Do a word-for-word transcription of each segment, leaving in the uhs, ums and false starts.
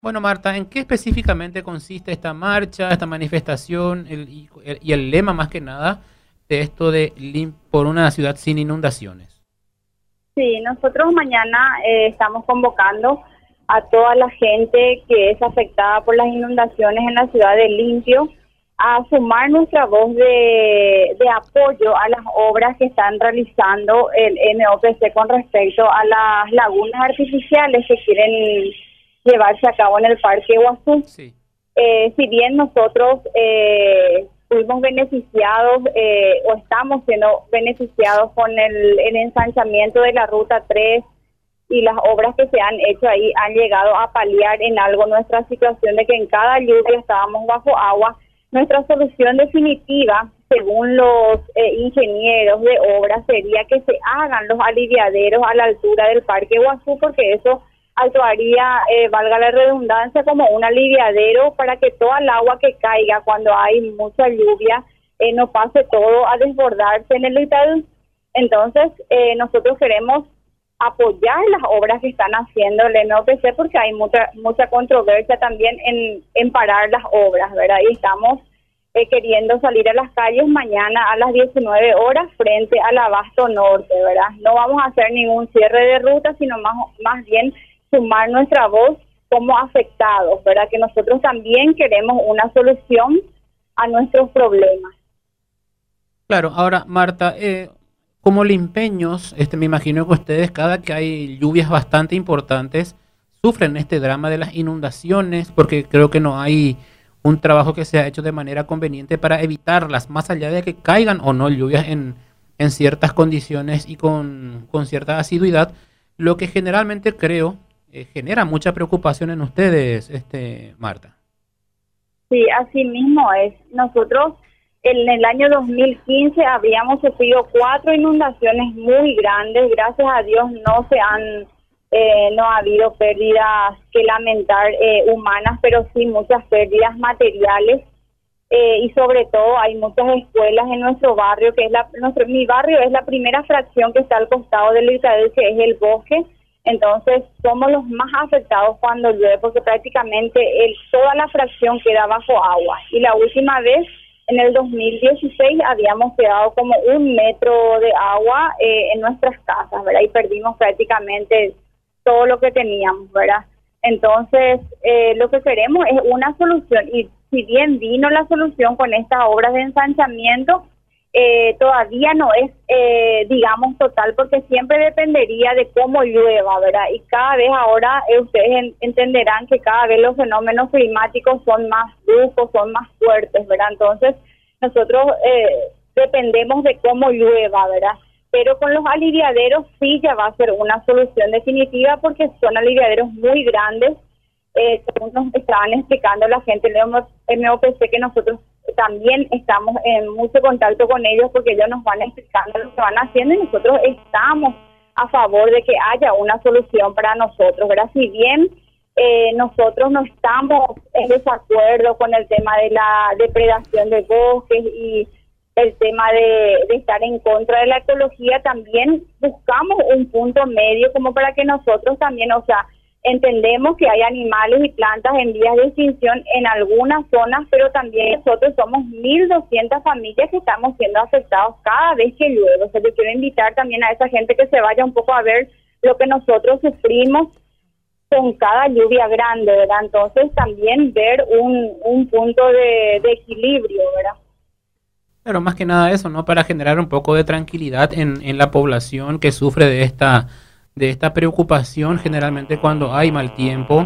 Bueno, Marta, ¿en qué específicamente consiste esta marcha, esta manifestación el- y, el, y el lema más que nada de esto de lim- por una ciudad sin inundaciones? Sí, nosotros mañana eh, estamos convocando a toda la gente que es afectada por las inundaciones en la ciudad de Limpio a sumar nuestra voz de, de apoyo a las obras que están realizando el M O P C con respecto a las lagunas artificiales que quieren llevarse a cabo en el Parque Iguazú. Sí. Eh, si bien nosotros eh, fuimos beneficiados eh, o estamos siendo beneficiados con el, el ensanchamiento de la Ruta tres y las obras que se han hecho ahí han llegado a paliar en algo nuestra situación de que en cada lluvia estábamos bajo agua, nuestra solución definitiva, según los eh, ingenieros de obra, sería que se hagan los aliviaderos a la altura del Parque Iguazú, porque eso actuaría, eh, valga la redundancia, como un aliviadero para que toda el agua que caiga cuando hay mucha lluvia eh, no pase todo a desbordarse en el Itaú. Entonces, eh, nosotros queremos apoyar las obras que están haciendo el N O P C porque hay mucha mucha controversia también en, en parar las obras, ¿verdad? Y estamos eh, queriendo salir a las calles mañana a las diecinueve horas frente al Abasto Norte, ¿verdad? No vamos a hacer ningún cierre de ruta, sino más, más bien sumar nuestra voz como afectados, ¿verdad? Que nosotros también queremos una solución a nuestros problemas. Claro, ahora, Marta, eh, como limpeños, este, me imagino que ustedes, cada que hay lluvias bastante importantes, sufren este drama de las inundaciones, porque creo que no hay un trabajo que se ha hecho de manera conveniente para evitarlas, más allá de que caigan o no lluvias en, en ciertas condiciones y con, con cierta asiduidad, lo que generalmente creo eh, genera mucha preocupación en ustedes, este, Marta. Sí, así mismo es. Nosotros en el año dos mil quince habíamos sufrido cuatro inundaciones muy grandes. Gracias a Dios no se han, eh, no ha habido pérdidas que lamentar eh, humanas, pero sí muchas pérdidas materiales. Eh, y sobre todo hay muchas escuelas en nuestro barrio, que es la, nuestro, mi barrio es la primera fracción que está al costado del Itaú, que es el bosque. Entonces somos los más afectados cuando llueve, porque prácticamente el, toda la fracción queda bajo agua. Y la última vez, en el dos mil dieciséis, habíamos quedado como un metro de agua eh, en nuestras casas, ¿verdad? Y perdimos prácticamente todo lo que teníamos, ¿verdad? Entonces, eh, lo que queremos es una solución. Y si bien vino la solución con estas obras de ensanchamiento, eh, todavía no es, eh, digamos, total, porque siempre dependería de cómo llueva, ¿verdad? Y cada vez ahora eh, ustedes en, entenderán que cada vez los fenómenos climáticos son más bruscos, son más fuertes, ¿verdad? Entonces, nosotros eh, dependemos de cómo llueva, ¿verdad? Pero con los aliviaderos sí ya va a ser una solución definitiva, porque son aliviaderos muy grandes. Eh, según nos estaban explicando la gente del M O P C, que nosotros también estamos en mucho contacto con ellos, porque ellos nos van explicando lo que van haciendo y nosotros estamos a favor de que haya una solución para nosotros, ¿verdad? Si bien eh, nosotros no estamos en desacuerdo con el tema de la depredación de bosques y el tema de, de estar en contra de la ecología, también buscamos un punto medio como para que nosotros también, o sea, entendemos que hay animales y plantas en vías de extinción en algunas zonas, pero también nosotros somos mil doscientas familias que estamos siendo afectados cada vez que llueve. O sea, yo quiero invitar también a esa gente que se vaya un poco a ver lo que nosotros sufrimos con cada lluvia grande, ¿verdad? Entonces también ver un, un punto de, de equilibrio, ¿verdad? Pero más que nada eso, ¿no? Para generar un poco de tranquilidad en, en la población que sufre de esta, de esta preocupación generalmente cuando hay mal tiempo.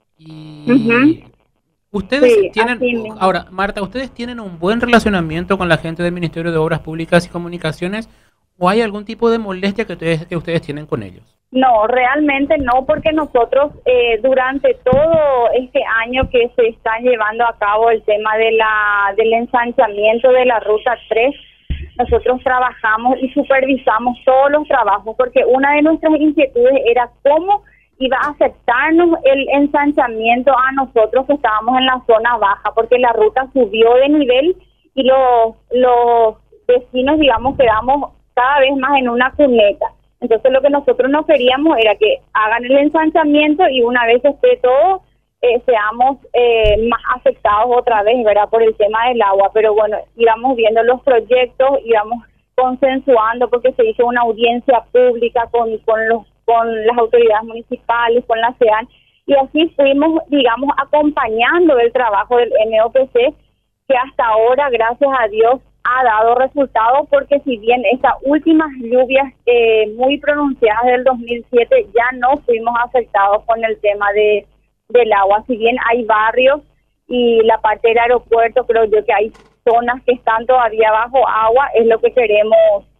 Uh-huh. Y ustedes Sí, tienen, así mismo. ahora, Marta, ¿ustedes tienen un buen relacionamiento con la gente del Ministerio de Obras Públicas y Comunicaciones o hay algún tipo de molestia que ustedes, que ustedes tienen con ellos? No, realmente no, porque nosotros eh, durante todo este año que se está llevando a cabo el tema de la del ensanchamiento de la Ruta tres, nosotros trabajamos y supervisamos todos los trabajos, porque una de nuestras inquietudes era cómo iba a afectarnos el ensanchamiento a nosotros que estábamos en la zona baja, porque la ruta subió de nivel y los, los vecinos, digamos, quedamos cada vez más en una cuneta. Entonces lo que nosotros no queríamos era que hagan el ensanchamiento y una vez esté todo eh, seamos eh, más afectados otra vez, ¿verdad? Por el tema del agua. Pero bueno, íbamos viendo los proyectos, íbamos consensuando porque se hizo una audiencia pública con, con, los, con las autoridades municipales, con la SEAN, y así fuimos, digamos, acompañando el trabajo del M O P C, que hasta ahora, gracias a Dios, ha dado resultados, porque si bien estas últimas lluvias eh, muy pronunciadas del dos mil siete ya no fuimos afectados con el tema de del agua, si bien hay barrios y la parte del aeropuerto, creo yo que hay zonas que están todavía bajo agua, es lo que queremos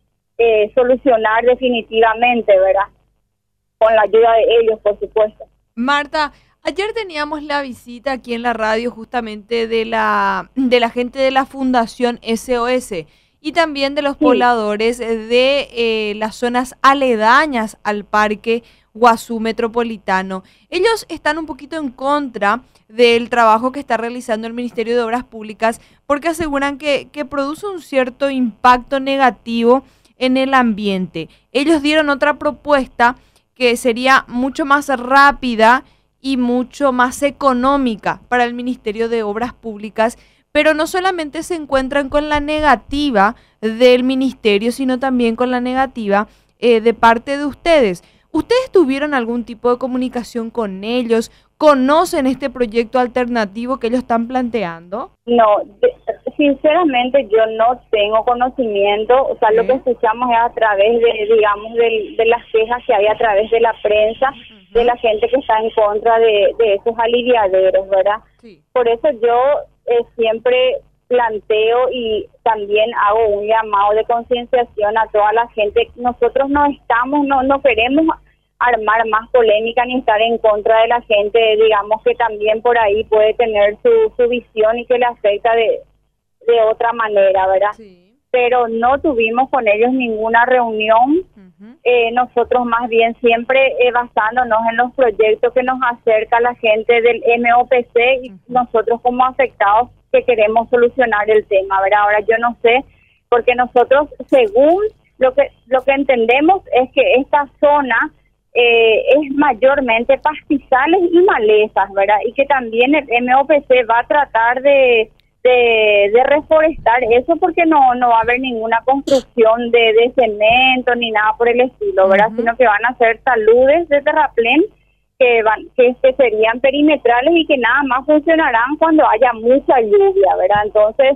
eh, solucionar definitivamente, ¿verdad? Con la ayuda de ellos, por supuesto. Marta, ayer teníamos la visita aquí en la radio justamente de la, de la gente de la Fundación S O S y también de los Sí. pobladores de eh, las zonas aledañas al Parque Guazú Metropolitano. Ellos están un poquito en contra del trabajo que está realizando el Ministerio de Obras Públicas porque aseguran que, que produce un cierto impacto negativo en el ambiente. Ellos dieron otra propuesta que sería mucho más rápida y mucho más económica para el Ministerio de Obras Públicas, pero no solamente se encuentran con la negativa del ministerio, sino también con la negativa eh, de parte de ustedes. ¿Ustedes tuvieron algún tipo de comunicación con ellos? ¿Conocen este proyecto alternativo que ellos están planteando? No, de, sinceramente yo no tengo conocimiento, o sea, ¿Sí? lo que escuchamos es a través de, digamos, de, de las quejas que hay a través de la prensa, uh-huh. de la gente que está en contra de, de esos aliviaderos, ¿verdad? Sí. Por eso yo eh, siempre planteo y también hago un llamado de concienciación a toda la gente. Nosotros no estamos, no, no queremos armar más polémica ni estar en contra de la gente, digamos, que también por ahí puede tener su, su visión y que le afecta de, de otra manera, ¿verdad? Sí. Pero no tuvimos con ellos ninguna reunión. Uh-huh. eh, nosotros más bien siempre eh, basándonos en los proyectos que nos acerca la gente del M O P C y uh-huh. nosotros como afectados que queremos solucionar el tema, ¿verdad? Ahora yo no sé, porque nosotros según lo que lo que entendemos es que esta zona eh, es mayormente pastizales y malezas, ¿verdad? Y que también el M O P C va a tratar de de, de reforestar eso porque no no va a haber ninguna construcción de, de cemento ni nada por el estilo, ¿verdad? Uh-huh. Sino que van a hacer taludes de terraplén que van que, que serían perimetrales y que nada más funcionarán cuando haya mucha lluvia, ¿verdad? Entonces,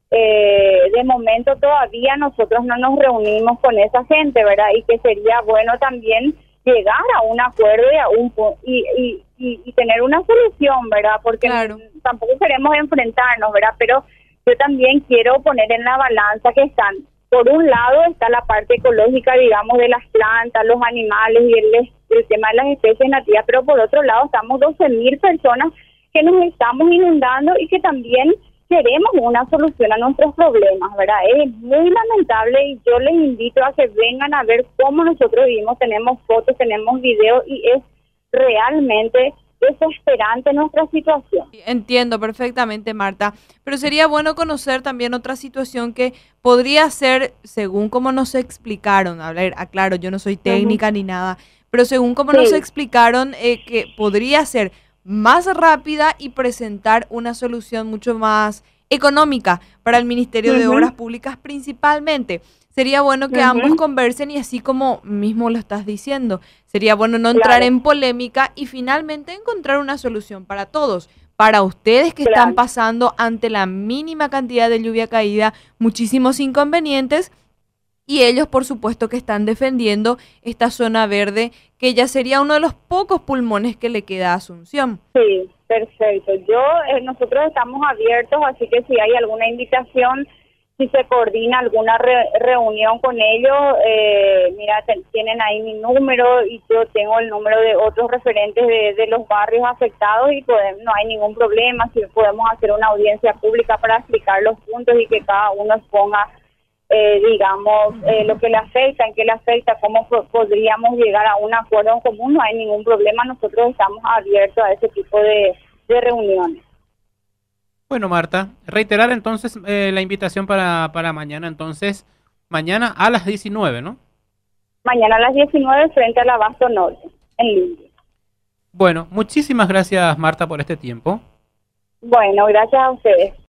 eh, de momento todavía nosotros no nos reunimos con esa gente, ¿verdad? Y que sería bueno también llegar a un acuerdo y, a un, y, y, y, y tener una solución, ¿verdad? Porque claro. tampoco queremos enfrentarnos, ¿verdad? Pero yo también quiero poner en la balanza que están, por un lado está la parte ecológica, digamos, de las plantas, los animales y el, el tema de las especies nativas, pero por otro lado estamos doce mil personas que nos estamos inundando y que también queremos una solución a nuestros problemas, ¿verdad? Es muy lamentable y yo les invito a que vengan a ver cómo nosotros vivimos, tenemos fotos, tenemos videos y es realmente desesperante nuestra situación. Entiendo perfectamente, Marta, pero sería bueno conocer también otra situación que podría ser, según como nos explicaron, a ver, aclaro, yo no soy técnica uh-huh. ni nada, pero según como sí. nos explicaron, eh, que podría ser más rápida y presentar una solución mucho más económica para el Ministerio uh-huh. de Obras Públicas principalmente. Sería bueno que uh-huh. ambos conversen y así como mismo lo estás diciendo, sería bueno no entrar claro. en polémica y finalmente encontrar una solución para todos. Para ustedes que claro. están pasando ante la mínima cantidad de lluvia caída, muchísimos inconvenientes. Y ellos, por supuesto, que están defendiendo esta zona verde, que ya sería uno de los pocos pulmones que le queda a Asunción. Sí, perfecto. Yo, eh, nosotros estamos abiertos, así que si hay alguna invitación, si se coordina alguna re- reunión con ellos, eh, mira, te, tienen ahí mi número y yo tengo el número de otros referentes de, de los barrios afectados y podemos, no hay ningún problema, si podemos hacer una audiencia pública para explicar los puntos y que cada uno exponga Eh, digamos, eh, lo que le afecta, en qué le afecta, cómo po- podríamos llegar a un acuerdo en común, no hay ningún problema, nosotros estamos abiertos a ese tipo de, de reuniones. Bueno, Marta, reiterar entonces eh, la invitación para, para mañana, entonces, mañana a las diecinueve, ¿no? Mañana a las diecinueve frente al Abasto Norte, en Limpio. Bueno, muchísimas gracias Marta por este tiempo. Bueno, gracias a ustedes.